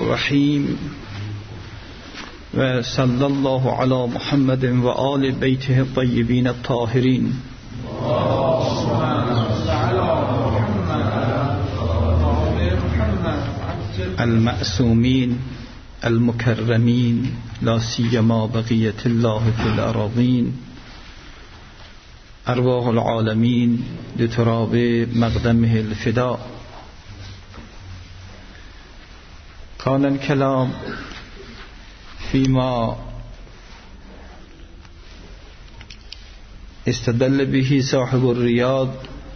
الرحیم و صلی الله علی محمد و آل بیته الطیبین الطاهرین المعصومین المکرمین لا سیما بقیة الله فی الأراضین ارواح العالمین لتراب مقدمه الفداء. كان الكلام فيما استدل به صاحب الرياض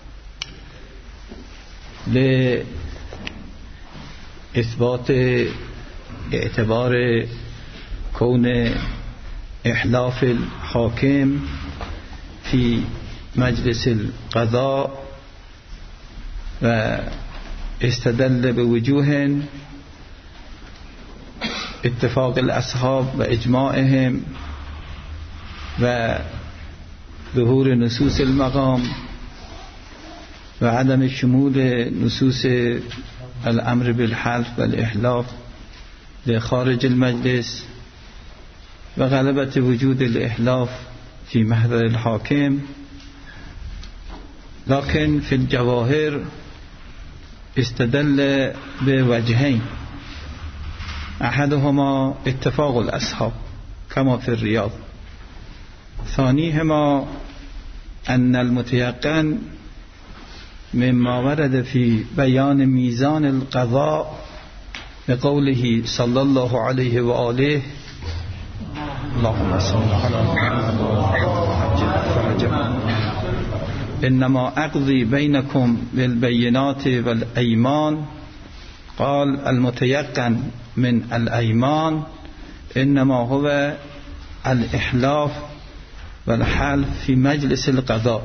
لإثبات اعتبار كون إحلاف الحاكم في مجلس القضاء، واستدل بوجوه اتفاق الأصحاب و اجماعهم و ظهور نصوص المقام و عدم شمول نصوص الامر بالحلف و الاحلاف لخارج المجلس و غلبة وجود الاحلاف في محضر الحاكم. لكن في الجواهر استدل بوجهين، أحدهما اتفاق الأصحاب كما في الرياض، ثانيهما أن المتيقن مما ورد في بيان ميزان القضاء بقوله صلى الله عليه وآله اللهم صل على محمد إنما أقضي بينكم بالبينات والأيمان. قال المتيقن من الأيمان إنما هو الإحلاف والحلف في مجلس القضاء،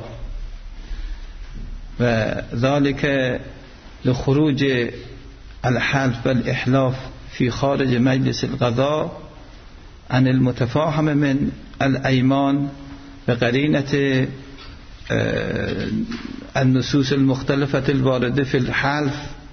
وذلك لخروج الحلف والإحلاف في خارج مجلس القضاء عن المتفاهم من الأيمان بقرينة النصوص المختلفة الواردة في الحلف،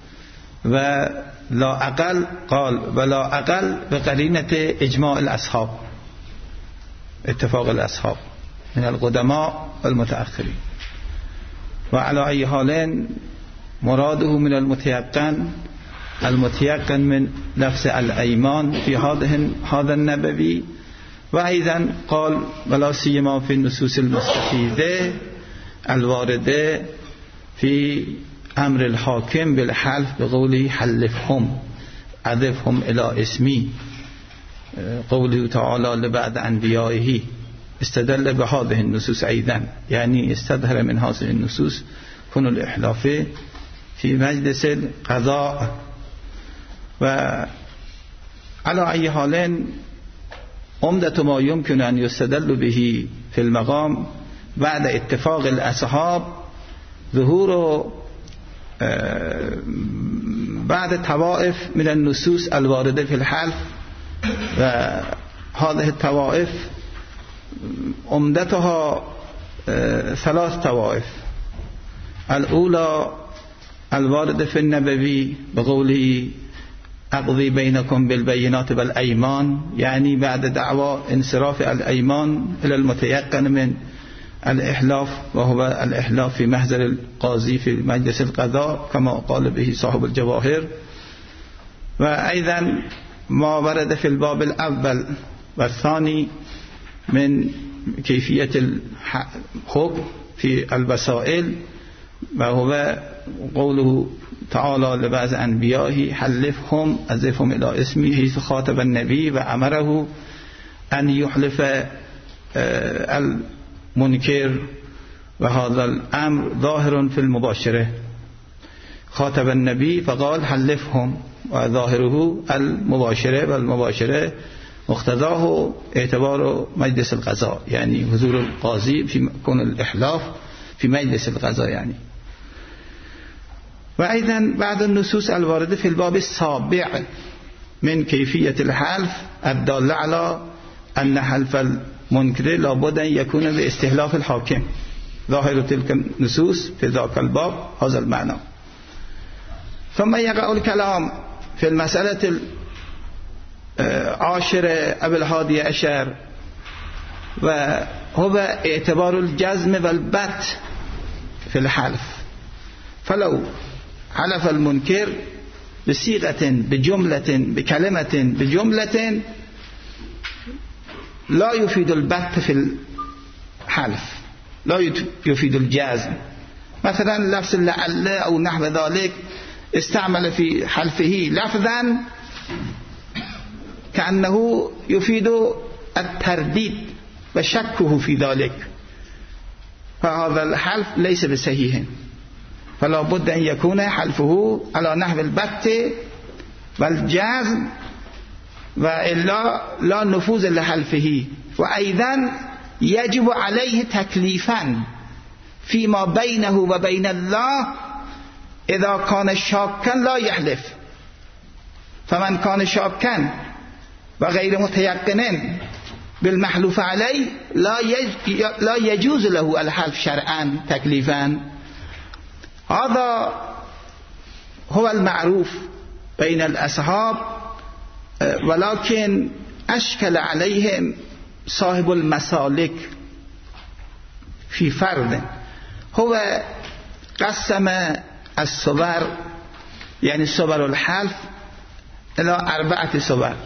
ولا أقل قال ولا أقل بقرينة إجماع الأصحاب، اتفاق الأصحاب من القدماء والمتأخرين. وعلى أي حال مراده من المتيقن من لفظ الأيمان في هذا النبوي، وأيضا قال ولا سيما في النصوص المستفيدة الواردة في أمر الحاكم بالحلف بقوله حلفهم عذفهم إلى اسمي، قوله تعالى لبعض أنبيائه. استدل بهذه النصوص أيضا، يعني استظهر من هذه النصوص كون الإحلاف في مجلس القضاء. وعلى أي حال عمدة ما يمكن أن يستدل به في المقام بعد اتفاق الأصحاب ظهور بعد طوائف من النصوص الواردة في الحلف، وهذه الطوائف عمدتها ثلاث طوائف. الأولى الواردة في النبوي بقوله أقضي بينكم بالبينات والأيمان، يعني بعد دعوى انصراف الأيمان إلى المتيقن من الإحلاف، وهو الإحلاف في محضر القاضي في مجلس القضاء كما قال به صاحب الجواهر. وأيضا ما ورد في الباب الأول والثاني من كيفية الحكم في الوسائل، وهو قوله تعالى لبعض أنبيائه حلفهم عزفهم إلى اسمه، حيث خاطب النبي وأمره أن يحلف المنكر، وهذا الأمر ظاهر في المباشرة. خاطب النبي فقال حلفهم، وظاهره المباشرة، والمباشرة مقتضاه اعتبار مجلس القضاء، يعني حضور القاضي في كون الإحلاف في مجلس القضاء يعني. وأيضا بعض النصوص الواردة في الباب السابع من كيفية الحلف الدالة على أن حلف المنكر لابد أن يكون باستحلاف الحاكم. ظاهر تلك النصوص في ذاك الباب هذا المعنى. ثم يقع الكلام في المسألة عاشر ابو الهادي عشر و هو اعتبار الجزم والبت في الحلف. فلو حلف المنكر بصيغة بجملة بكلمة بجملة لا يفيد البت في الحلف، لا يفيد الجزم. مثلا لفظ لعل أو نحو ذلك استعمل في حلفه لفظا كأنه يفيد الترديد وشكه في ذلك، فهذا الحلف ليس بصحيح، فلا بد أن يكون حلفه على نحو البت والجزم، وإلا لا نفوذ لحلفه. وأيضا يجب عليه تكليفا فيما بينه وبين الله إذا كان شاكا لا يحلف. فمن كان شاكا وغير متيقن بالمحلوف عليه لا يجوز له الحلف شرعا تكليفا. هذا هو المعروف بين الأصحاب، ولكن أشكل عليهم صاحب المسالك في فرد. هو قسم الصور، يعني صور الحلف، إلى 4 صور.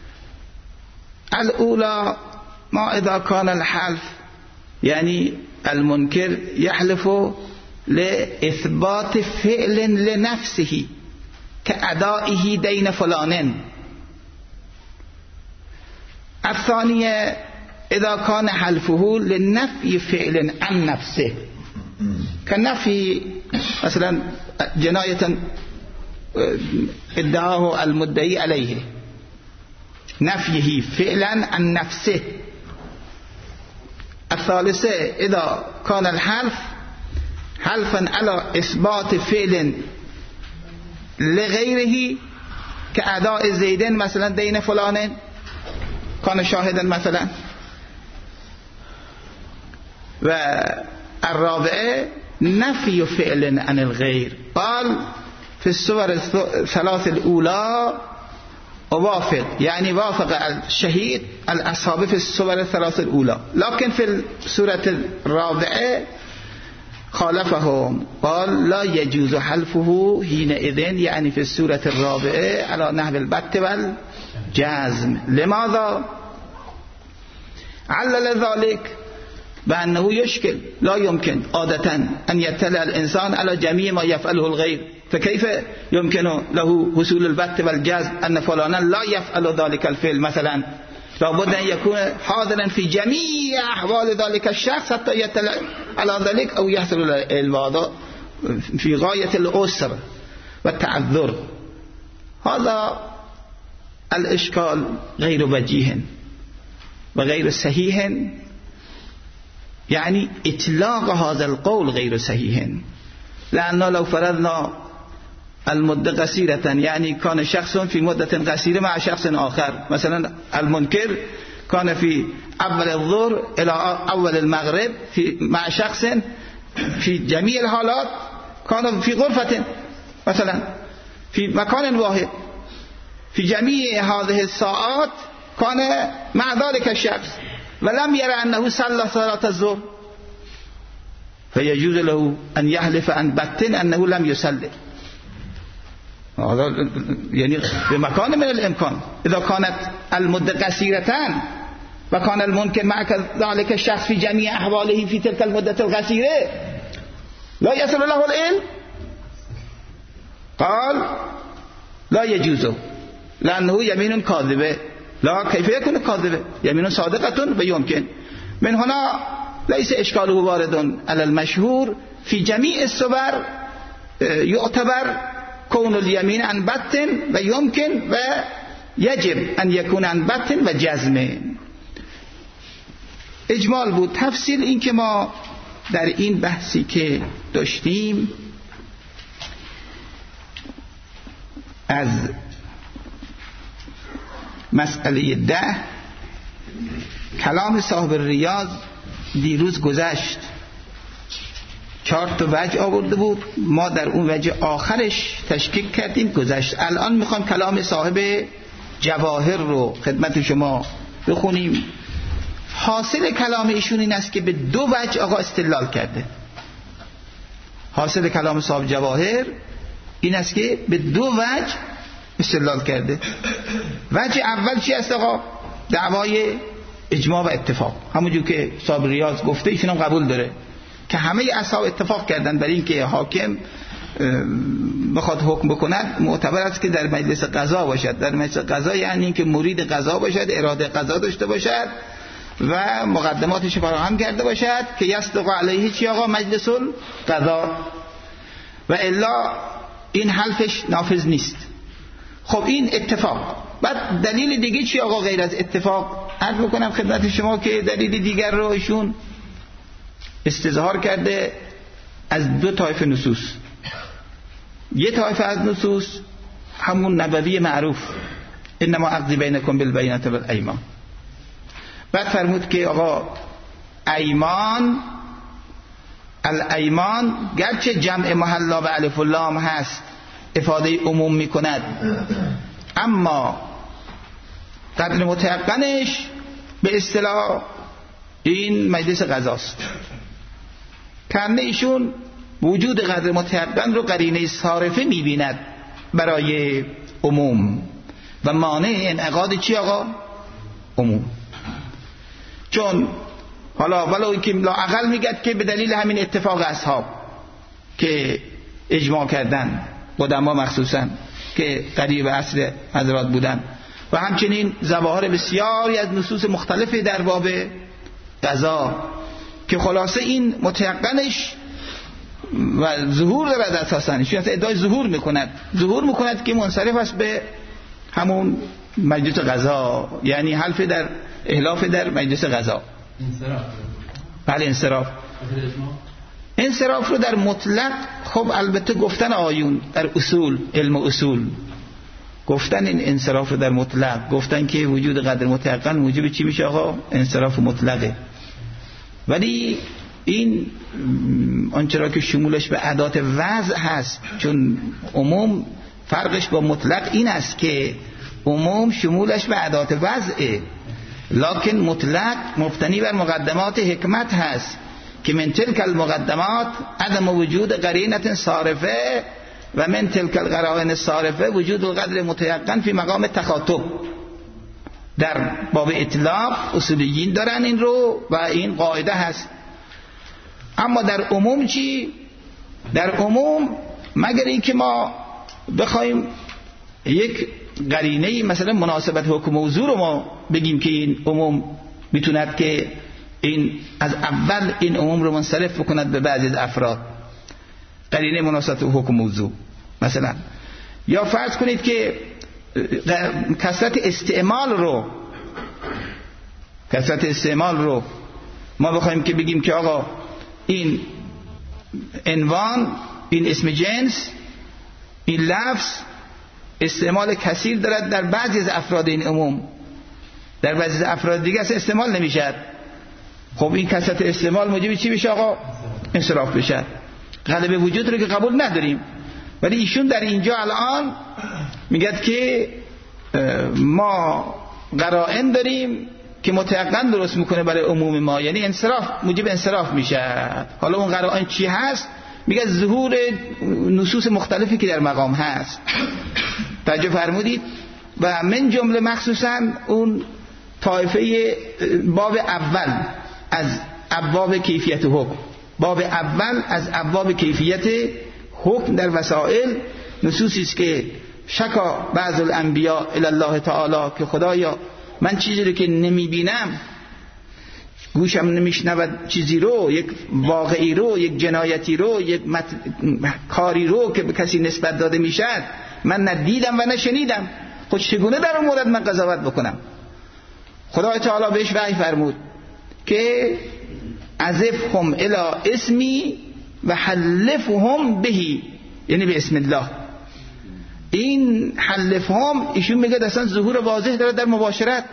الأولى ما إذا كان الحلف يعني المنكر يحلف لإثبات فعل لنفسه كأدائه دين فلان. الثانية إذا كان حلفه لنفي فعل عن نفسه كنفي مثلا جناية ادعاه المدعي عليه، نفيه فعلا عن نفسه. الثالثة إذا كان الحلف حلفا على إثبات فعل لغيره كأداء زيد مثلا دين فلان كان شاهدا مثلا. والرابعة نفي فعل عن الغير. قال في الصور الثلاث الأولى وافق، يعني وافق الشهيد الأصحاب في الصور الثلاث الأولى، لكن في السورة الرابعة خالفهم، قال لا يجوز حلفه حينئذ، يعني في السورة الرابعة على نحو البت والجزم. لماذا؟ علل ذلك بأنه يشكل، لا يمكن عادة أن يطلع الإنسان على جميع ما يفعله الغير، فكيف يمكن له حصول البت والجزم أن فلانا لا يفعل ذلك الفعل مثلا؟ لابد أن يكون حاضرا في جميع أحوال ذلك الشخص حتى يطلع على ذلك أو يحصل الوضع في غاية العسر والتعذر. هذا الإشكال غير وجيه وغير صحيح، يعني إطلاق هذا القول غير صحيح، لأنه لو فرضنا المدة قصيرة، يعني كان شخص في مدة قصيرة مع شخص آخر، مثلا المنكر كان في أول الظهر إلى أول المغرب مع شخص في جميع الحالات كان في غرفة مثلا في مكان واحد، في جميع هذه الساعات كان مع ذلك الشخص ولم يرى أنه صلى صلاة الظهر، فيجوز له أن يحلف عن بت أنه لم يصلي. هذا يعني بمكان من الإمكان. إذا كانت المدة قصيرتان وكان المنكر مع ذلك الشخص في جميع أحواله في تلك المدة القصيرة لا يصل له العلم، قال لا يجوز لأنه يمين كاذبة. لا، كيف يكون كاذبة؟ يمين صادقة ويمكن. من هنا ليس إشكاله وارد على المشهور في جميع الصور، يعتبر كون اليمين عن بت ويمكن ويجب أن يكون عن بت وجزم. اجمال بود. تفصیل این که ما در این بحثی که داشتیم از مسئله 10 کلام صاحب ریاض دیروز گذشت، 4 تا وجه آورده بود، ما در اون وجه آخرش تشکیک کردیم، گذشت. الان میخوام کلام صاحب جواهر رو خدمت شما بخونیم. حاصل کلام ایشون این است که به دو وجه آقا استدلال کرده. حاصل کلام صاحب جواهر این است که به دو وجه استدلال کرده. وجه اول چی است آقا؟ دعوای اجماع و اتفاق. همونجور که صاحب ریاض گفته ایشون هم قبول داره که همه اصحاب اتفاق کردن برای اینکه حاکم بخواد حکم بکند معتبر است که در مجلس قضا باشد. در مجلس قضا یعنی که مرید قضا باشد، اراده قضا داشته باشد و مقدماتش فراهم کرده باشد که یصدق علیه چی آقا؟ مجلس القضا، و الا این حلفش نافذ نیست. خب این اتفاق. بعد دلیل دیگه چی آقا غیر از اتفاق؟ عرض بکنم خدمت شما که دلیل دیگر رو ایشون استظهار کرده از دو طایفه نصوص. یه طایفه از نصوص همون نبوی معروف انما اقضی بینکم بالبینات والایمان. بعد فرمود که آقا الایمان گرچه جمع محلا به الف و لام هست افاده عموم می کند، اما قدر متیقنش به اصطلاح این مجلس قضاست. کنه ایشون وجود قدر متیقن رو قرینه صارفه می بیند برای عموم و مانع انعقاد چی آقا؟ عموم. چون حالا ولو که لااقل میگد که به دلیل همین اتفاق اصحاب که اجماع کردن، قدما مخصوصا که قریب عصر حضرات بودن، و همچنین ظواهر بسیاری از نصوص مختلفی در باب قضا که خلاصه این متیقنش و ظهور دارد. اساساً ایشون ادعای ظهور میکند که منصرف است به همون مجلس قضا، یعنی حلف در احلاف در مجلس قضا. بله انصراف. انصراف رو در مطلق خب البته گفتن آیون در اصول، علم اصول گفتن این انصراف رو در مطلق گفتن که وجود قدر متیقن موجب چی میشه آقا؟ انصراف مطلقه. ولی این آنچه که شمولش به ادات وضع هست، چون عموم فرقش با مطلق این است که عموم شمولش به ادات وضعه، لکن مطلق مبتنی بر مقدمات حکمت هست که من تلک المقدمات عدم وجود قرینه صارفه و من تلک القرائن صارفه وجود القدر متیقن فی مقام تخاطب. در باب اطلاق اصولیین دارن این رو و این قاعده هست. اما در عموم چی؟ در عموم مگر این که ما بخوایم یک قرینه مثلا مناسبت حکم موضوع رو ما بگیم که این عموم میتوند که این از اول این عموم رو منصرف بکند به بعضی از افراد، قرینه مناسبت حکم موضوع مثلا. یا فرض کنید که کثرت استعمال رو ما بخوایم که بگیم که آقا این عنوان، این اسم جنس، این لفظ استعمال کثیر دارد در بعضی از افراد این عموم، در بعضی از افراد دیگه اصلا استعمال نمیشد. خب این کثرت استعمال موجب چی بشه آقا؟ انصراف بشه. غلبه وجود رو که قبول نداریم، ولی ایشون در اینجا الان میگد که ما قرائن داریم که متیقن درست میکنه برای عموم ما، یعنی انصراف موجب انصراف میشه. حالا اون قرائن چی هست؟ میگه ظهور نصوص مختلفی که در مقام هست. توجه فرمودید؟ و من جمله مخصوصا اون طایفه باب اول از ابواب کیفیت حکم، باب اول از ابواب کیفیت حکم در وسائل، نصوصی است که شکا بعض الانبیاء الی الله تعالی که خدایا من چیزی رو که نمیبینم، گوشم نمیشنود چیزی رو، یک واقعی رو، یک جنایتی رو، یک کاری رو که به کسی نسبت داده میشد من ندیدم و نشنیدم، خود چگونه در اون مورد من قضاوت بکنم؟ خدای تعالی بهش وحی فرمود که عزفهم الی اسمی و حلفهم بهی، یعنی به اسم الله. این حلفهم ایشون میگه اصلا ظهور واضح داره در مباشرت.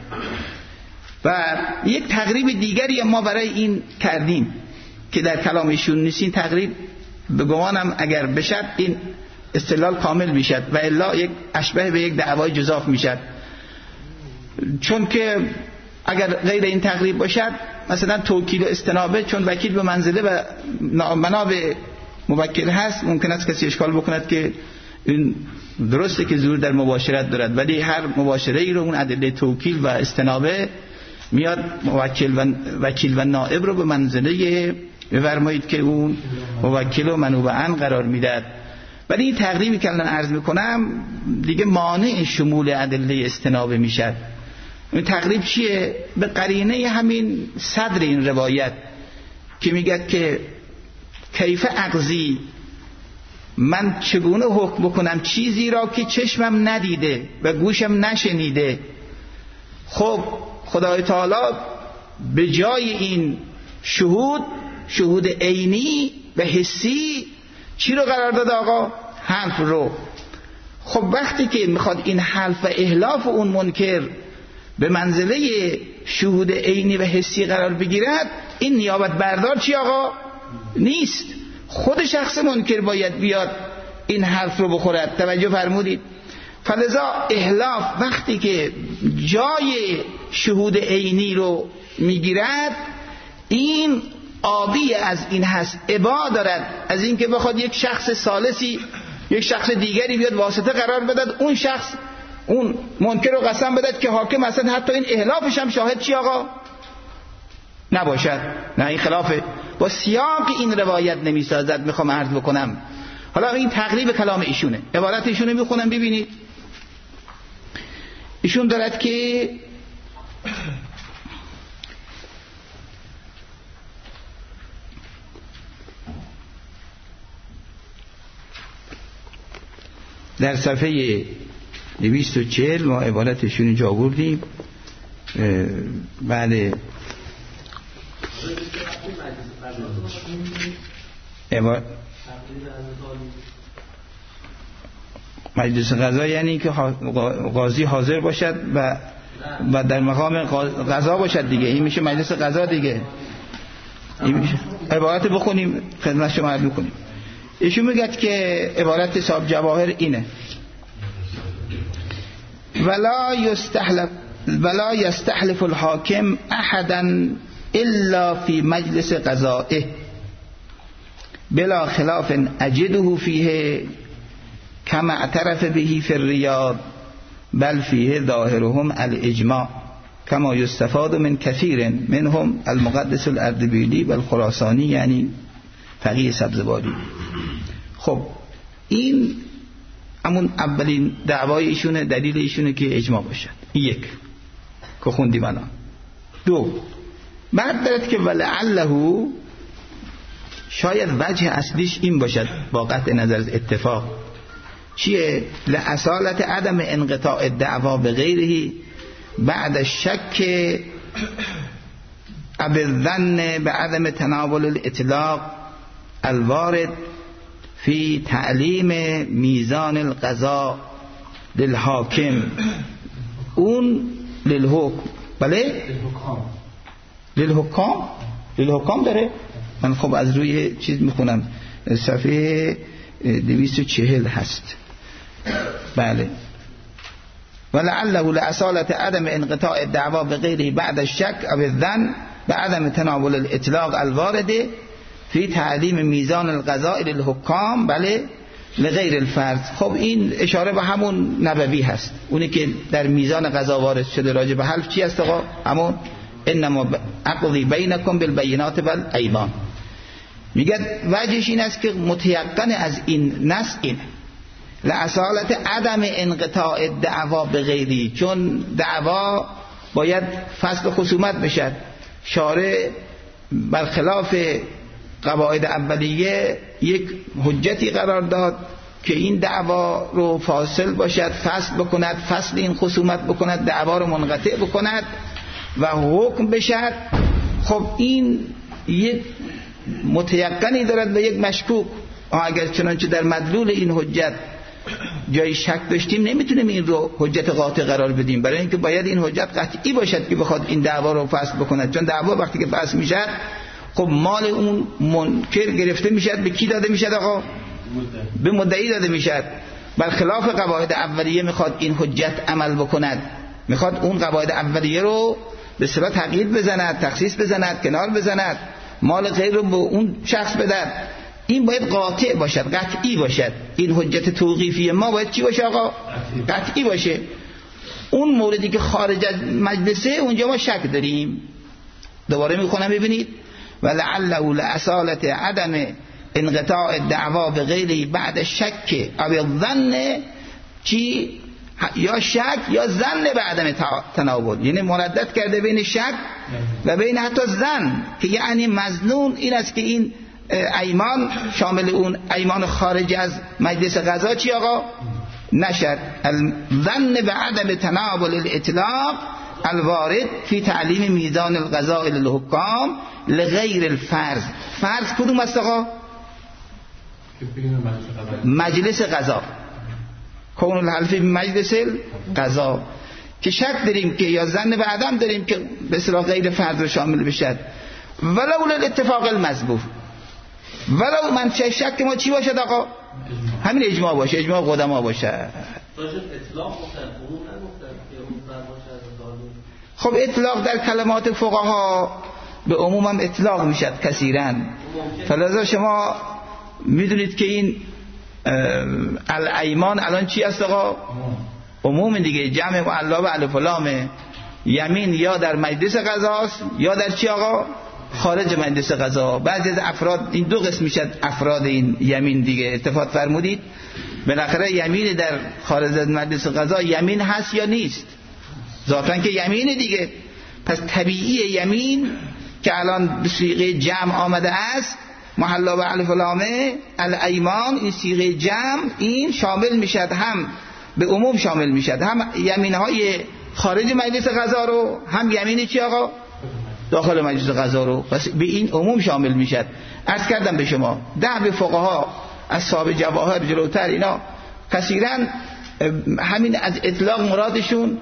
و یک تقریب دیگری ما برای این کردیم که در کلام ایشون نیست. این تقریب به گمانم اگر بشد این استدلال کامل میشد و الا یک اشبه به یک دعوای جزاف میشد. چون که اگر غیر این تقریب باشد، مثلا توکیل و استنابه، چون وکیل به منزله و منابع موکل هست، ممکن است کسی اشکال بکند که این درسته که زور در مباشرت دارد، ولی هر مباشره ای رو اون ادله توکیل و استنابه میاد وکیل و نائب رو به منزله بفرمایید که اون موکل و منوبه‌اً قرار میدهد. ولی این تقریبی که الان عرض میکنم دیگه مانع شمول ادله استنابه میشد. این تقریب چیه؟ به قرینه همین صدر این روایت که میگه که کیف اقضی، من چگونه حکم بکنم چیزی را که چشمم ندیده و گوشم نشنیده. خب خدای تعالی به جای این شهود عینی و حسی چی رو قرار داد آقا؟ حلف رو. خب وقتی که میخواد این حلف و احلاف اون منکر به منزله شهود عینی و حسی قرار بگیرد، این نیابت بردار چی آقا؟ نیست. خود شخص منکر باید بیاد این حرف رو بخورد. توجه فرمودید؟ فلذا احلاف وقتی که جای شهود عینی رو میگیرد، این عادی از این هست، ابا دارد از این که بخواد یک شخص ثالثی، یک شخص دیگری بیاد واسطه قرار بدد، اون شخص اون منکر رو قسم بدد که حاکم اصلا حتی این احلافش هم شاهد چی آقا؟ نباشد. نه، این خلافه با سیاق این روایت نمیسازد. میخوام عرض بکنم حالا این تقریب کلام ایشونه، عبارت ایشونه میخونم ببینید. ایشون دارد که در صفحه 240 ما عبارتشون اینجا آوردیم. بعد مجلس قضا یعنی که قاضی حاضر باشد و در مقام قضا باشد دیگه، این میشه مجلس قضا دیگه. این میشه عبارت بخونیم خدمت شما عرض می‌کنیم. ایشون میگه که عبارت صاحب جواهر اینه: ولا یستحلف الحاکم احدا الا فی مجلس قضائه بلا خلاف اجده فیه کما اعترف به فی الریاض بل فیه ظاهرهم الاجماع کما یستفاد من کثیر منهم المقدس الاردبیلی و الخراسانی، یعنی فقیه سبزواری. خب این همون اولین دعوای ایشونه، دلیل ایشونه که اجماع باشد. یک که خوندیم الان. دو، بعد دارد که ولعله، شاید وجه اصلیش این باشد با قطع نظر از اتفاق، چیه؟ لأصالت عدم انقطاع الدعوا بغیره بعد الشک بالظن بعدم تناول الاطلاق الوارد فی تعلیم میزان القضاء للحاکم اون للحکم. بله؟ للحکام داره. من خب از روی چیز میخونم، صفحه 240 هست. بله. ولعله لأصالة عدم انقطاع الدعوا بغیره بعد الشک او الظن بعدم تناول الاطلاق الوارد فی تعلیم میزان القضاء للحکام بله لغیر الفرد. خب این اشاره به همون نبوی هست، اونی که در میزان قضا وارد شده راجع به حلف چی هست آقا؟ همون انما اقضی بینکم بالبینات والایمان. میگه وجهش این است که متیقن از این نص اینه لأصالت عدم انقطاع الدعوا بغیری، چون دعوا باید فصل خصومت بشد. شارع برخلاف قواعد اولیه یک حجتی قرار داد که این دعوا رو فاصل باشد، فصل بکند، فصل این خصومت بکند، دعوا رو منقطع بکند و حکم بشد. خب این یک متیقنی دارد و یک مشکوک. اگر چنانچه در مدلول این حجت جای شک داشتیم نمیتونیم این رو حجت قاطع قرار بدیم، برای اینکه باید این حجت قطعی باشد که بخواد این دعوا رو فصل بکند. چون دعوا وقتی که فصل میشد خب مال اون منکر گرفته میشد، به کی داده میشد آقا؟ به مدعی داده میشد. برخلاف قواعد اولیه میخواد این حجت عمل بکند، میخواد اون قواعد اولیه رو به اصطلاح تغییر بزند، تخصیص بزند، کنار بزند، مال غیر رو به اون شخص بدن. این باید قاطع باشد، قطعی باشد. این حجت توقیفی ما باید چی باشه آقا؟ قطعی باشه. اون موردی که خارج از مجلسه اونجا ما شک داریم. دوباره میخونم ببینید ولعله لأصالة عدم انقطاع الدعوا بغیره بعد شک او الظن، چی؟ یا شک یا ظن به عدم تناول، یعنی مردد کرده بین شک و بین حتی ظن، که یعنی مظنون این است که این ایمان شامل اون ایمان خارج از مجلس قضا چی آقا؟ نشد. الظن به عدم تناول الاطلاق الوارد فی تعلیم میزان القضاء للحکام لغیر الفرض. فرض کدوم است آقا؟ مجلس قضا، کون الحلف مجلس قضا، که شک داریم که یا ظن به عدم داریم که به اصطلاح غیر فرض رو شامل بشد. ولو الاتفاق المذکور، ولو منشأ شک ما چی باشد آقا؟ همین اجماع باشه، اجماع قدما باشه. خب اطلاق در کلمات فقها به عموم هم اطلاق میشد کثیرا، فلذا شما میدونید که این الایمان الان چی است آقا؟ عموم دیگه، جمع معلا به الف و لام. یمین یا در مجلس قضاست یا در چی آقا؟ خارج مجلس قضا. بعضی از افراد این دو قسم میشد، افراد این یمین دیگه، اتفاق فرمودید بالاخره یمین در خارج از مجلس قضا یمین هست یا نیست؟ ذاتاً که یمین دیگه. پس طبیعی یمین که الان به صیغه جمع آمده است، محلا و الف و لامه، الایمان، این صیغه جمع این شامل میشد، هم به عموم شامل میشد، هم یمینهای خارج مجلس قضا رو، هم یمینی چی آقا؟ داخل مجلس قضا رو. پس به این عموم شامل میشد. عرض کردم به شما به فقها اصحاب جواهر جلوتر اینا کثیرا همین از اطلاق مرادشون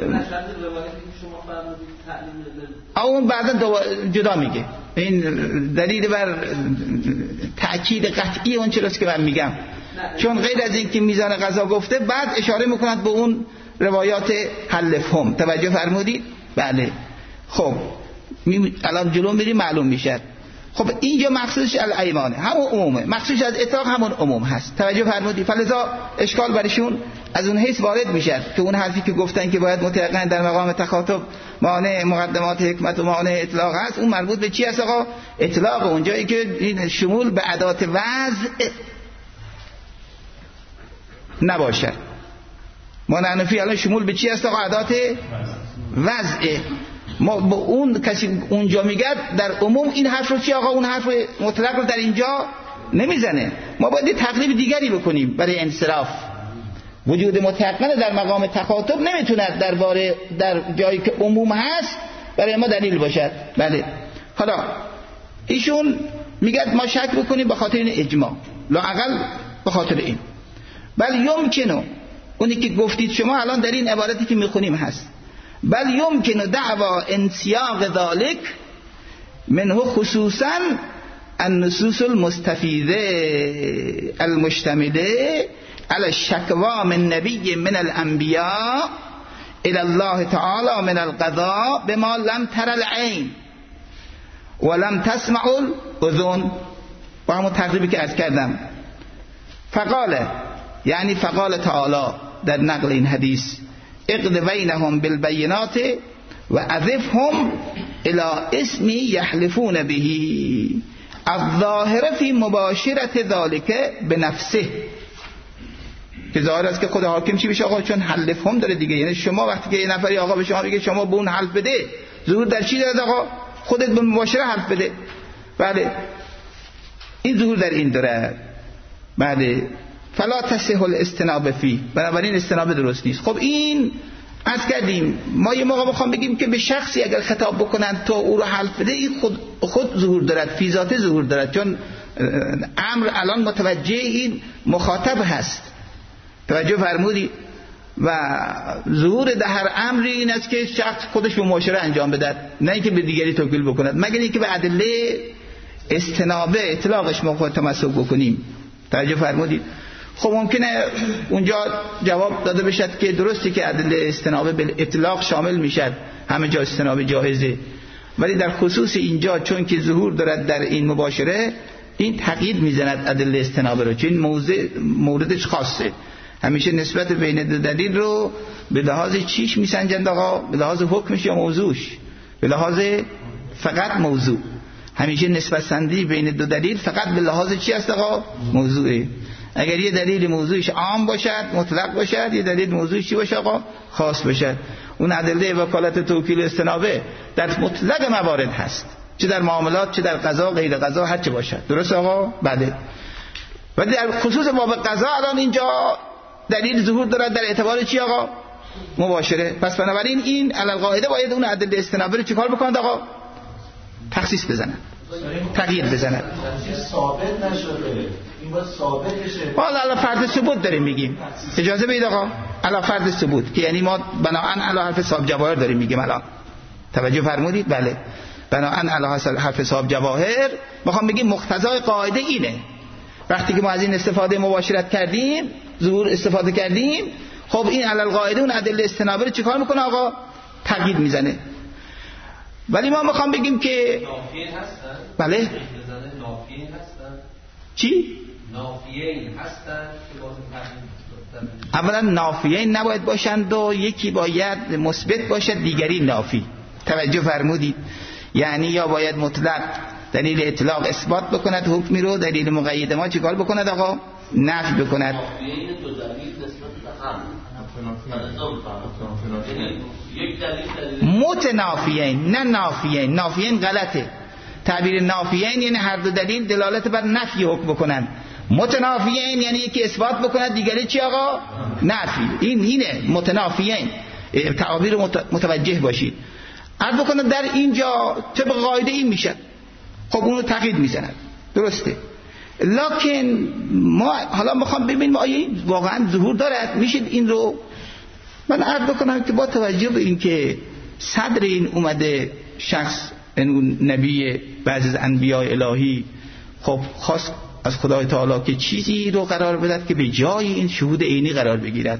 اون بعدا جدا میگه. این دلیل بر تأکید قطعی اون چراست که من میگم، چون غیر از این که میزان قضا گفته بعد اشاره میکند به اون روایات حلفهم. توجه فرمودید؟ بله. خب الان جلو میریم معلوم میشه. خب اینجا مقصودش الایمانه، همون عمومه، مقصودش از اطلاق همون عموم هست. توجه فرمودید؟ فلذا اشکال برشون از اون حیث وارد میشه که اون حرفی که گفتن که باید متيقن در مقام تخاطب مانع مقدمات حکمت و مانع اطلاق هست، اون مربوط به چی است آقا؟ اطلاق. اونجایی که این شمول به ادات وضع نباشد. ما نحنفی الان شمول به چی است آقا؟ ادات وضع. ما با اون کسی اونجا میگه در عموم این حرف رو چی آقا؟ اون حرف مطلق رو در اینجا نمیزنه. ما باید تقریب دیگری بکنیم برای انصراف. وجود متيقن در مقام تخاطب نمیتونه در جایی که عموم هست برای ما دلیل باشد. بله. حالا ایشون میگه ما شک بکنیم به خاطر این اجماع، لااقل به خاطر این. بل یمکنه، اونی که گفتید شما الان در این عبارتی که میخونیم هست، بل یمکنه دعوا انسیاق ذالک منه خصوصا النصوص المستفیده المشتمله على الشکوا من نبی من الانبیاء الى الله تعالی من القضاء بما لم تر العین ولم تسمع الاذن. با همون تقریبی که عرض کردم. فقال، یعنی فقال تعالی در نقل این حدیث، اقض بینهم بالبینات و اذفهم الى اسم یحلفون به الظاهر فی مباشرت ذالک بنفسه. که ظاهر است که خود حاکم چی بشه آقا؟ چون حلفهم داره دیگه. یعنی شما وقتی که یه نفری آقا به شما میگه شما به اون حلف بده، ظهور در چی داره آقا؟ خودت به مباشره حلف بده. بله، این ظهور در این داره. بله. فلا تصح الاستناب فی، بنابراین استناب درست نیست. خب این از کردیم ما یه موقع بخوام بگیم که به شخصی اگر خطاب بکنن تو او رو حلف بده، این خود ظهور دارد، فی ذاته ظهور دارد، چون امر الان متوجه این مخاطب هست. توجه فرمودی؟ و ظهور در هر امری این است که شخص خودش به مباشره انجام بده، نه اینکه به دیگری توکیل بکند، مگر اینکه به ادله استنابه اطلاقش ما خود تمسک بکنیم. توجه فرمودید؟ خب ممکنه اونجا جواب داده بشد که درسته که ادله استنابه بالاطلاق شامل میشد، همه جا استنابه جایزه، ولی در خصوص اینجا چون که ظهور دارد در این مباشره، این تقیید میزند ادله استنابه رو، چون موردش خاصه. همیشه نسبت بین دو دلیل رو به لحاظ چیش میسنجند آقا؟ به لحاظ حکمش یا موضوعش؟ به لحاظ فقط موضوع. همیشه نسبت سنجی بین دو دلیل فقط به لحاظ چی است آقا؟ موضوعه. اگر یه دلیل موضوعش عام باشد، مطلق باشد، یه دلیل موضوعش چی باشه آقا؟ خاص باشد. اون ادله وکالت توکیل استنابه در مطلق موارد هست، چه در معاملات، چه در قضا، غیر قضا، هر چه باشد. درست آقا؟ بله. ولی در خصوص باب قضا الان اینجا دلیل ظهور دارد در اعتبار چی آقا؟ مباشره. پس بنابراین این علی القاعده باید اون ادله استنابه رو چیکار بکنند آقا؟ تخصیص بزنن، تغییر بزنن. ثابت نشده، این باید ثابت بشه. حالا علی فرض ثبوت داریم میگیم. اجازه بدید آقا، علی فرض ثبوت، که یعنی ما بناءً علی حرف صاحب جواهر داریم میگیم الان. توجه فرمودید؟ بله. بناءً علی حرف صاحب جواهر میخوام بگیم مقتضای قاعده اینه. وقتی که ما از این استفاده مباشرت کردیم، ظهور استفاده کردیم، خب این علی القاعده اون ادله استنابه رو چیکار میکنه آقا؟ تغییر میزنه. ولی ما میخوام بگیم که نافیه هستن. بله. نافیه هستن. چی؟ نافیه هستن که باز اولا نافیه نباید باشند و یکی باید مثبت باشد، دیگری نافی. توجه فرمودید؟ یعنی یا باید مطلق دلیل اطلاق اثبات بکند حکمی رو، دلیل مقید ما چیکار بکند آقا؟ نفی بکند. نافیین دو دلیل نسبت به هم متنافیین، نه نافیین. نافیین غلطه. تعبیر نافیین یعنی هر دو دلیل دلالت بر نفی حکم بکنن. متنافیین یعنی یکی اثبات بکند دیگری چی آقا؟ نفی. اینه متنافیین. تعابیر متوجه باشید. عرض بکنم در اینجا طبق قاعده این میشه، خب اونو تقیید میزنن، درسته. لکن ما حالا میخوام ببینیم آیا این واقعا ظهور دارد؟ میشه این رو من عرض بکنم که با توجه به این که صدر این اومده شخص نبی بعضی از انبیاء الهی، خب خواست از خدای تعالی که چیزی رو قرار بدهد که به جای این شهود عینی قرار بگیرد.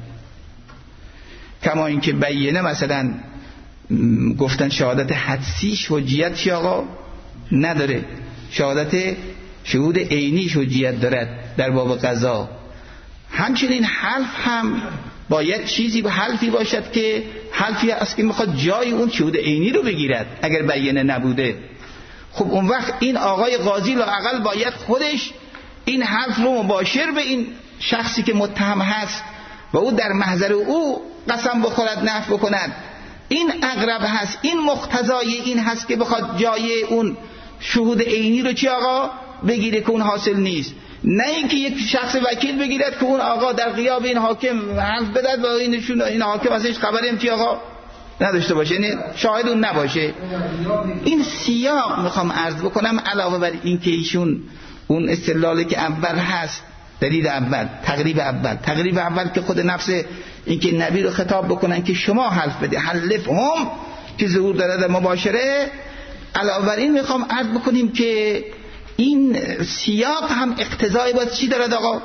کما اینکه بیینه مثلا گفتن شهادت حدسی حجیت چی آقا؟ نداره. شهادت شهود عینی حجیت دارد در باب قضا. همچنین حلف هم باید چیزی به حلفی باشد که حلفی است که میخواد جای اون شهود عینی رو بگیرد اگر بیینه نبوده. خب اون وقت این آقای قاضی لااقل باید خودش این حلف رو مباشر به این شخصی که متهم هست و او در محضر او قسم بخورد، نفی بکند. این اقرب هست، این مقتضای این هست که بخواد جای اون شهود عینی رو چی آقا بگیره که اون حاصل نیست. نه اینکه یک شخص وکیل بگیرد که اون آقا در غیاب این حاکم حرف بدد و این حاکم ازش خبری هم چی آقا نداشته باشه، یعنی شاهد اون نباشه. این سیاق میخوام عرض بکنم، علاوه بر این که ایشون اون استدلالی که اول هست، دلیل اول، تقریب اول که خود نفس این که نبی رو خطاب بکنن که شما حلف بده، حلفهم که ظهور داره در مباشره. علاوه بر این میخوام عرض بکنیم که این سیاق هم اقتضای باید چی دارد آقا؟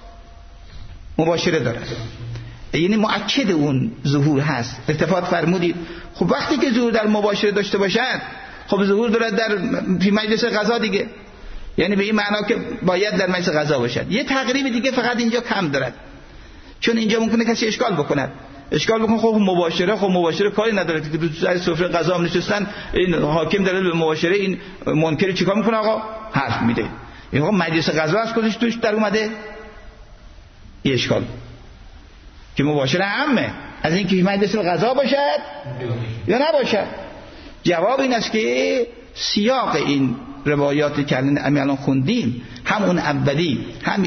مباشره دارد، یعنی مؤکد اون ظهور هست. التفات فرمودید. خب وقتی که ظهور در مباشره داشته باشد، خب ظهور دارد در فی مجلس قضا دیگه، یعنی به این معنا که باید در مجلس قضا باشد. یه تقریب دیگه فقط اینجا کم دارد، چون اینجا ممکنه کسی اشکال بکند. خب مباشره کاری نداره که تو سر سفره قضا هم نشستن، این حاکم داره به مباشره، این منکر چیکار میکنه آقا؟ حرف میده. این آقا مجلس قضا از کدش توش در اومده؟ یه اشکال که مباشره عامه از این که مجلس قضا باشد یا نباشد. جواب این است که سیاق این روایات که الان خوندیم، هم اون اولی هم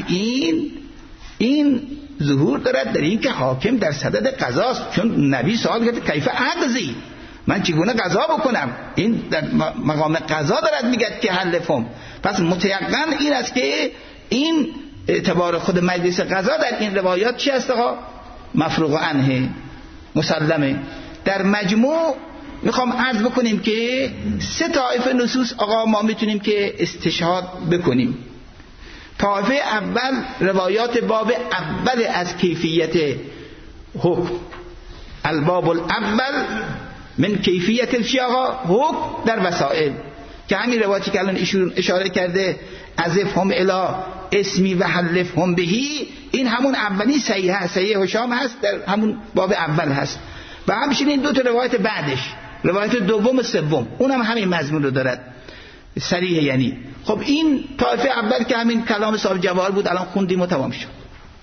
این ظهور دارد در این که حاکم در صدد قضاست. چون نبی سوال کرد کیف اقضی، من چگونه قضا بکنم؟ این در مقام قضا دارد میگه که حلفهم. پس متیقن این است که این اعتبار خود مجلس قضا در این روایات چی است آقا؟ مفروغ عنه، مسلمه. در مجموع میخوام عرض بکنیم که 3 طایفه نصوص آقا ما میتونیم که استشهاد بکنیم. طایفه اول روایات باب اول از کیفیت حکم، الباب الاول من کیفیت حکم در وسائل، که همین روایتی که الان ایشون اشاره کرده عزفهم الی اسمی و حلفهم بهی، این همون اولی صحیح هست، صحیح هشام هست، در همون باب اول هست. و همچنین دو تا روایت بعدش، روایت دوم و سوم، اونم همین مضمون رو دارد صریح. یعنی خب این طایفه اول که همین کلام صاحب جواهر بود الان خوندیم و تمام شد.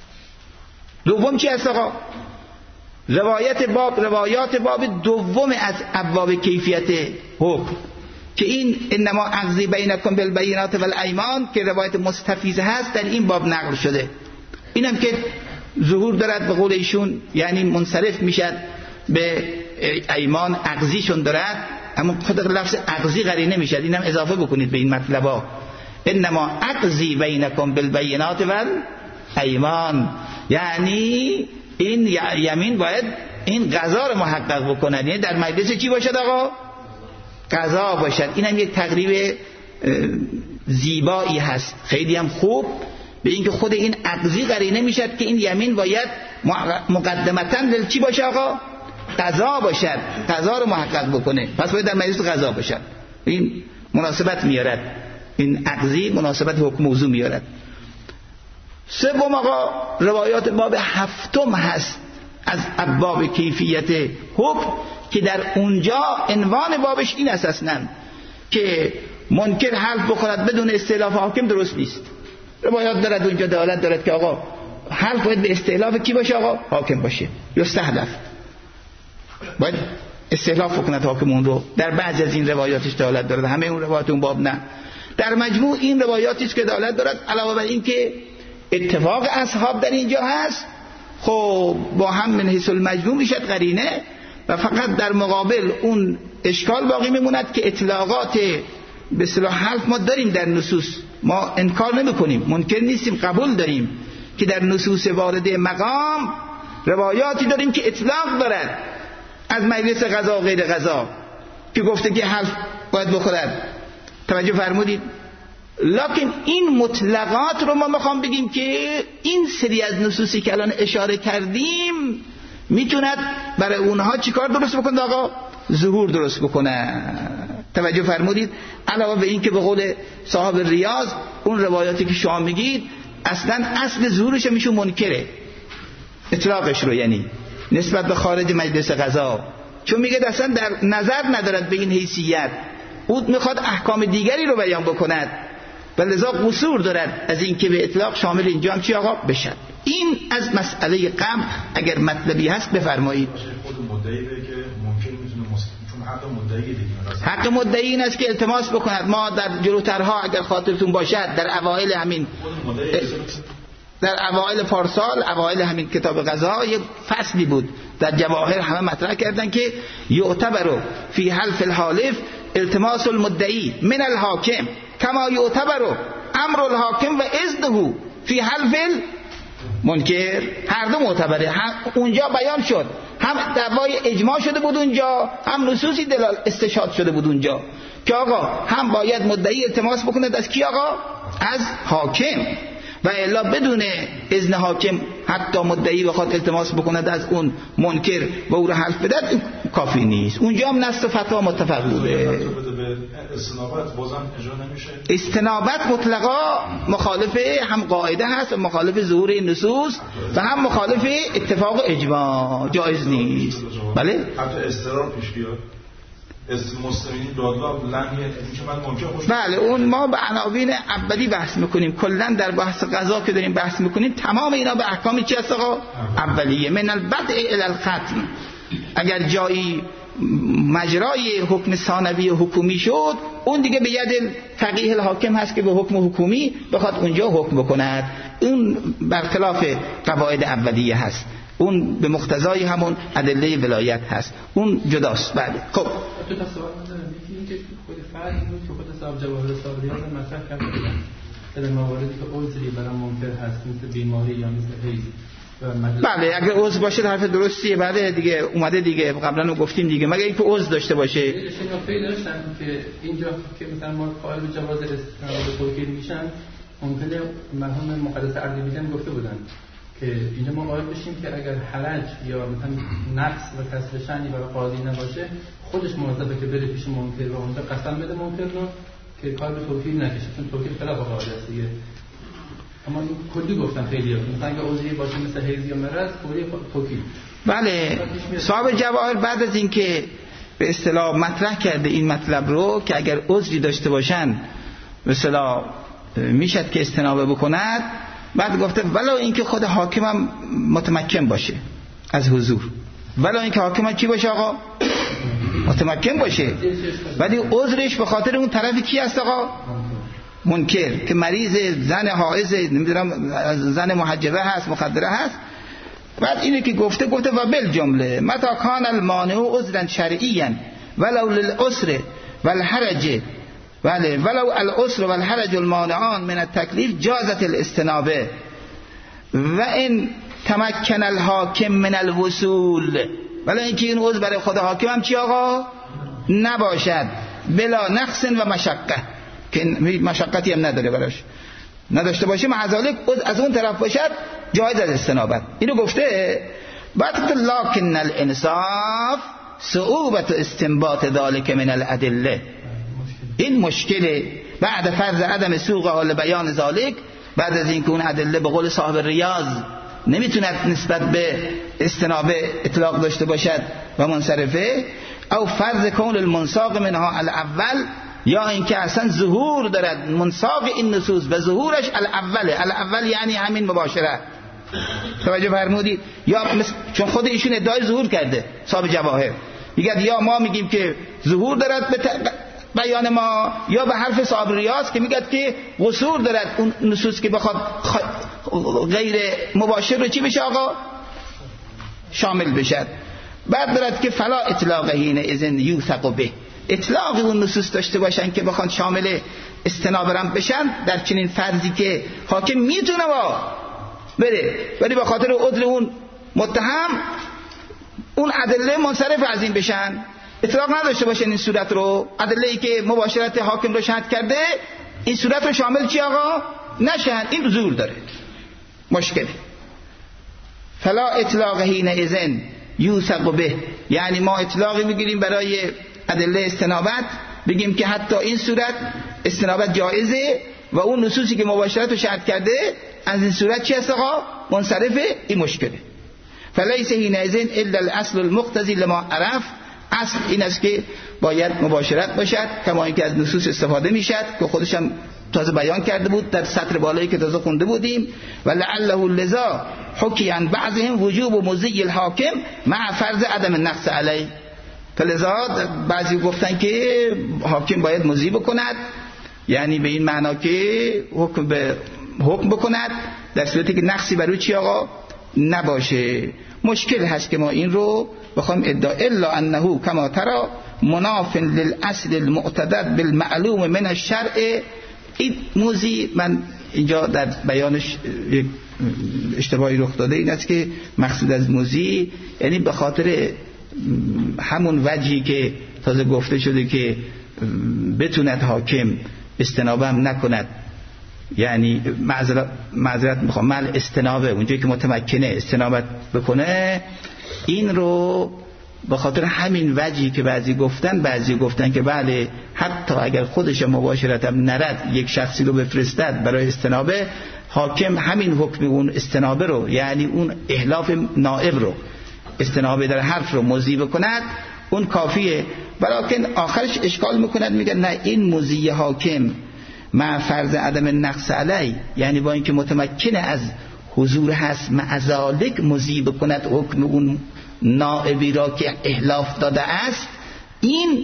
دوم چی هست آقا؟ روایات باب دوم از ابواب کیفیت حکم که این انما اقضی بینکم بالبینات والایمان که روایت مستفیضه هست در این باب نقل شده. اینم که ظهور دارد به قول ایشون، یعنی منصرف میشد به ایمان، اقضیشون دارد، اما خود لفظ اقضی قرینه میشد. اینم اضافه بکنید به این مطلبا، انما اقضی بینکم بالبینات والایمان، یعنی این یمین باید این قضا رو محقق بکنن. یعنی در مجلس چی باشد آقا؟ قضا باشد. اینم یک تقریب زیبایی هست، خیلی هم خوب، به اینکه خود این اقضی قرینه میشد که این یمین باید مقدمتاً دل چی باشه آقا؟ قضا باشد، قضا رو محقق بکنه، پس باید در مجلس قضا باشد. این مناسبت میارد، این اقضی مناسبت حکم موضوع میارد. سوم آقا روایات باب هفتم هست از ابواب کیفیت حکم که در اونجا عنوان بابش این اساساً که منکر حلف بخورد بدون استئلاف حاکم درست نیست. روایات دارد اونجا دلالت دارد که آقا حلف باید به استئلاف کی باشه آقا؟ حاکم باشه. یستحلف باید استئلاف بکند حاکم اون رو. در بعضی از این روایاتش دلالت دارد، همه اون روایات اون باب نه. در مجموع این روایاتی است که دلالت دارد. علاوه بر این که اتفاق اصحاب در اینجا هست، خب با هم من حیث المجموع میشد قرینه، و فقط در مقابل اون اشکال باقی میموند که اطلاقات به اصطلاح حلف ما داریم در نصوص، ما انکار نمی کنیم، منکر نیستیم، قبول داریم که در نصوص وارد مقام روایاتی داریم که اطلاق دارد از مجلس قضا و غیر قضا که گفته که حلف باید بخورد. توجه فرمودید؟ لکن این مطلقات رو ما میخوام بگیم که این سری از نصوصی که الان اشاره کردیم میتوند برای اونها چیکار درست بکنه آقا؟ ظهور درست بکنه. توجه فرمودید؟ علاوه به این که به قول صاحب ریاض اون روایاتی که شما میگید اصلا اصل ظهورش میشون منکره، اطلاقش رو، یعنی نسبت به خارج مجلس قضا، چون میگه اصلا در نظر ندارد به این حیثیت، او میخواد احکام دیگری رو بیان بکند و لذا قصور دارد از این که به اطلاق شامل اینجا هم چی آقا بشد. این از مسئله قبل اگر مطلبی هست بفرمایید. خود مدعی که ممکن میتونه چون حق مدعی دیگه، حق مدعی این است که التماس بکند. ما در جلوترها اگر خاطرتون باشد در اوایل همین در اوایل پارسال، اوایل همین کتاب قضا، یک فصلی بود در جواهر همه مطرح کردن که یعتبر فی حلف الحالف التماس المدعی من الحاکم کما یعتبر امر الحاکم و اذنه فی حلف المنکر. هر دو معتبره. اونجا بیان شد، هم دعوای اجماع شده بود اونجا، هم نصوصی استشهاد شده بود اونجا که آقا هم باید مدعی التماس بکند از کی آقا؟ از حاکم، و الا بدون اذن حاکم حتی مدعی بخواد التماس بکند از اون منکر و او رو حلف بدهد کافی نیست. اونجا هم نص فتوا متفق بوده. استنابت بازم اجرا نمیشه. استنابت مطلقا مخالف هم قاعده هست، مخالف ظهور نصوص و هم مخالف اتفاق اجماع، جایز نیست. بله حتی استقرار پیش بیاد مسلمین دادگاه لنگه که من ممکن خوش. بله اون ما به عناوین ابدی بحث میکنیم، کلا در بحث قضا که داریم بحث میکنیم تمام اینا به احکام چی هست آقا؟ اولیه. من البدء الی الختم. اگر جایی مجرای حکم ثانوی و حکومی شد، اون دیگه به ید فقیه الحاکم هست که به حکم حکومی بخواد اونجا حکم بکند. اون برخلاف قواعد اولیه هست، اون به مقتضای همون ادله ولایت هست، اون جداست. بله خب تو تصور ندارم که خود فرض بود که خود صاحب جواهر صادریان مطرح کرده بودن در مواردی که عذری برای منکر هست مثل بیماری یا مثل حیض. بله اگر عذر باشه حرف درستیه. بعد دیگه اومده دیگه قبلا رو گفتیم دیگه، مگر اینکه عذر داشته باشه. شناخته داشتن که اینجا که مثلا ما قائل به جواز استناد توکیل میشن ممکنه مرحوم مقدس اردبیلی گفته بودن که اینجا ما باید بشیم که اگر حرج یا مثلا نقص و کسر شأنی برای قاضی نباشه خودش موظفه که بره پیش منکر و اونجا قسم بده منکر رو که کار به توکیل نکشه، چون توکیل خلاف قاعده است دیگه. اما این کلی گفتن خیلی‌ها مثلا اگه عضوی باشه مثل حیض یا مرض فوری توکیل. بله صاحب جواهر بعد از اینکه به اصطلاح مطرح کرده این مطلب رو که اگر عذری داشته باشن به اصطلاح میشد که استنابه بکند، بعد گفته ولو اینکه خود حاکمم متمکن باشه از حضور، ولو اینکه حاکم کی باشه آقا متمکن باشه، ولی عذرش به خاطر اون طرفی کی است آقا منکر که مریض، زن حائض، نمیدونم زن محجبه هست، مخدره هست. بعد اینو که گفته و بالجمله متا کان المانع عذرا شرعیا ولو للعسر والحرج ولو العسر والحرج المانعان من التکلیف جازت الاستنابه و ان تمکن الحاکم من الوصول، ولی اینکه این عذر برای خود حاکم هم چی آقا نباشد بلا نقص و مشقه، که مشقتی هم نداره براش نداشته باشه، معذالک از اون طرف باشد جایز از استنابت. اینو گفته. بعد لکن الانصاف صعوبت استنباط ذلك من الادله، این مشکل بعد فرض عدم سوق حال بیان ذلك، بعد از اینکه اون ادله به قول صاحب ریاض نمیتوند نسبت به استنابه اطلاق داشته باشد و منصرفه، او فرض کون المنساق منها الاول، یا اینکه اصلا ظهور دارد منساق این نصوص و ظهورش الاول یعنی همین مباشره. توجه فرمودید؟ یا چون خود ایشون ادعای ظهور کرده صاحب جواهر، میگه یا ما میگیم که ظهور دارد به بیان ما، یا به حرف صاحب ریاض که میگه که قصور دارد اون نصوص که بخواد غیر مباشر رو چی بشه آقا شامل بشد. بعد دارد که فلا اطلاق حین اذن یوثق به، اطلاق اون نصوص داشته باشن که بخوان شامل استنابرم بشن در چنین فرضی که حاکم میتونه بره ولی به خاطر عذر اون متهم اون ادله منصرف از این بشن، اطلاق نداشته باشن این صورت رو، ادله‌ای که مباشرت حاکم رو شهادت کرده این صورت رو شامل چی آقا نشن، این زور داره مشکل. فلا اطلاق حین اذن یوثق به، یعنی ما اطلاقی میگیریم برای ادله استنابت بگیم که حتی این صورت استنابت جایزه و اون نصوصی که مباشرت رو شهادت کرده از این صورت چی است آقا منصرفه، این مشکله. فلیس حینئذ الا الاصل المقتضی لما عرف، اصل این است که باید مباشرت باشد کما اینکه از نصوص استفاده میشد که خودش هم تازه بیان کرده بود در سطر بالایی که تازه خونده بودیم. و لعله لذا حکی عن بعضهم وجوب مضی الحاکم مع فرض عدم نقص علیه، فلذا بعضی گفتن که حاکم باید مضی بکند، یعنی به این معنا که حکم بکند در صورتی که نقصی بر او چی آقا نباشه. مشکل هست که ما این رو بخوایم ادعا الا انه کما ترى مناف للاصل المعتدد بالمعلوم من الشرع. این موزی من اینجا در بیانش یک اشتباهی رخ داده، این است که مقصود از موزی یعنی به خاطر همون وجهی که تازه گفته شده که بتوند حاکم استنابه هم نکند، یعنی معذرت میخوام مل استنابه اونجایی که متمکنه استنابت بکنه، این رو به خاطر همین وجهی که بعضی گفتن که بله حتی اگر خودش مباشرت هم نرد یک شخصی رو بفرستد برای استنابه، حاکم همین حکم اون استنابه رو یعنی اون احلاف نائب رو استنابه در حرف رو مضی بکند اون کافیه. ولیکن آخرش اشکال میکند، میگن نه این مضی حاکم مع فرض عدم نقص علی، یعنی با اینکه متمکن از حضور هست مع ذالک مضی بکند حکم اون نائبی را که احلاف داده است، این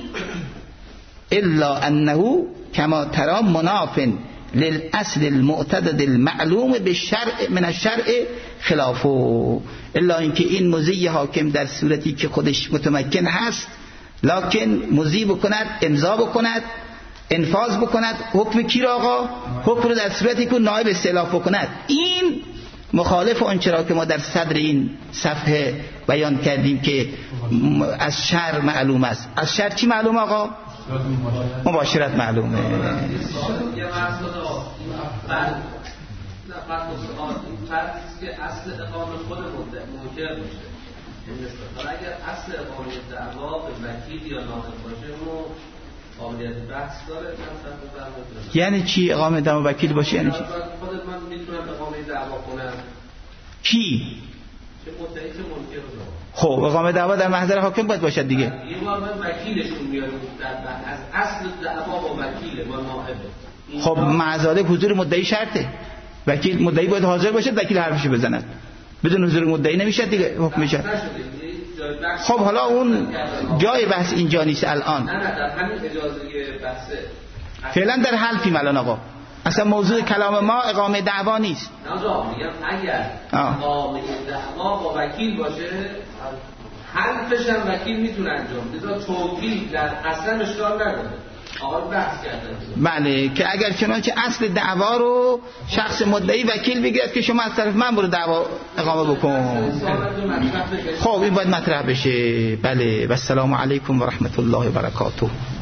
الا انه کما ترى مناف للاصل المعتدد المعلوم بالشرع من الشرع خلافه، الا اینکه این مضی حاکم در صورتی که خودش متمکن هست لکن مضی بکند، امضا بکند، انفاذ بکند حکم کی را آقا؟ حکم رو در صورتی که نائب استئلاف بکند، این مخالف آنچه را که ما در صدر این صفحه بیان کردیم که از شرع معلوم است. از شرع چی معلوم آقا؟ مباشرت معلومه. یه مسئله بعد نه بعد این فردی که اصل اقامه خود منکر باشه. حالا اگر اصل اقامه دعوا به وکیل یا ناظر باشه اونو قابلیت بحث داره. یعنی چی اقامه دعوا وکیل باشه؟ یعنی چی؟ خودت من میتونم اقامه دعوا کنم. کی؟ چه مدعی چه منکر رو. خب اقامه دعوا در محضر حاکم باید باشد دیگه. یه بار من وکیلشون میارم از اصل دعوا با وکیل با نائبه. خب معذالک حضور مدعی شرطه. وکیل مدعی باید حاضر باشه، وکیل حرفشو بزند. بدون حضور مدعی نمیشه دیگه حکم میشه. خب حالا اون جای بحث اینجا نیست الان. نه در همین اجازه بحثه. فعلا در حلفیم الان آقا. اصلا موضوع کلام ما اقامه دعوا نیست. نه میگم اگر اقامه دعوا با وکیل باشه حلفش هم وکیل میتونه انجام بده. توکیل در اصلا اشکال نداره. آقا بحث کردن. بله که اگر چنانچه اصل دعوا رو شخص مدعی وکیل بگیرد که شما از طرف من برو دعوا اقامه بکن. خب این باید مطرح بشه. بله و السلام علیکم و رحمت الله و برکاته.